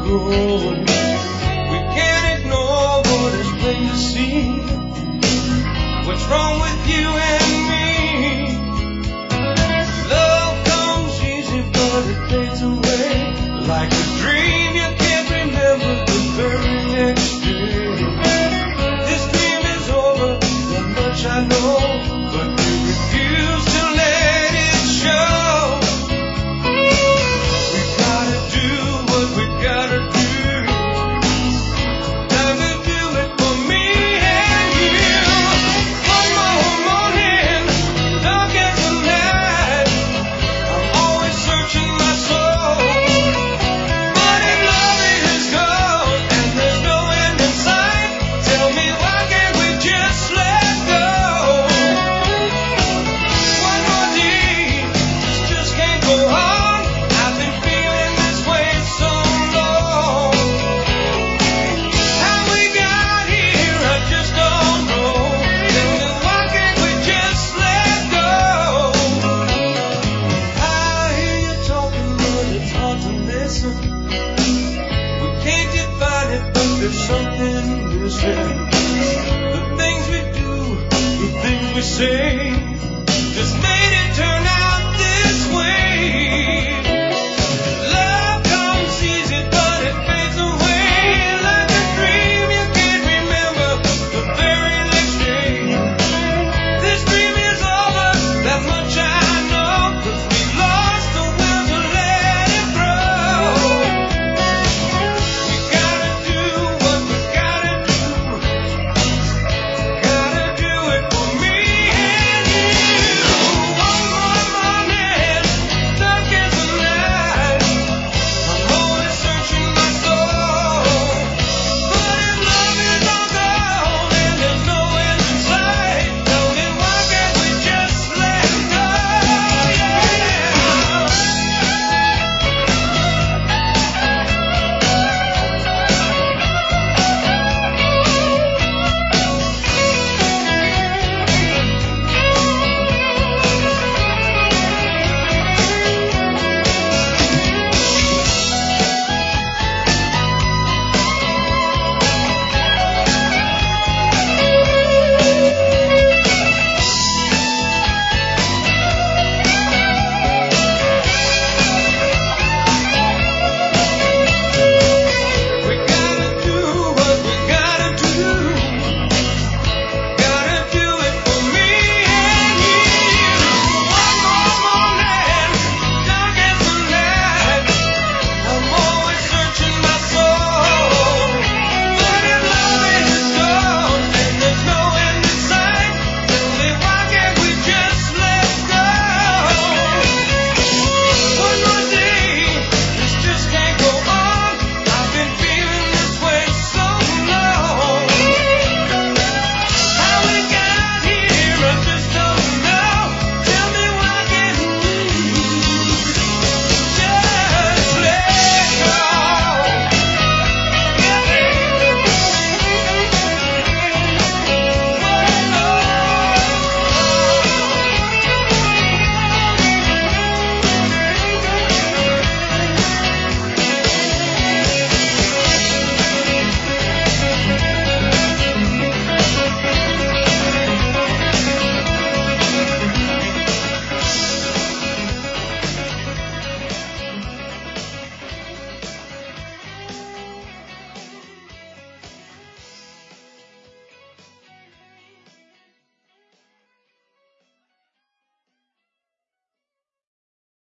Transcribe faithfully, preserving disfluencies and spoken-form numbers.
grown. We can't ignore what is plain to see. What's wrong with you and me? Love comes easy, but it fades away like a dream you can't remember the very next day. This dream is over, that much I know, but you refuse to let it show. We gotta do what we gotta do. Time to do it for me and you. One more morning, dark as the night. I'm always searching my soul, but in love it is gone, and there's no end in sight. Tell me, why can't we just let go? One more day, this just can't go on. I've been feeling this way so long. How we got here, I just don't know. Tell me, why can't we just let go? I hear you talking, but it's hard to listen. We can't define it, but there's something missing. The things we do, the things we say, just made it turn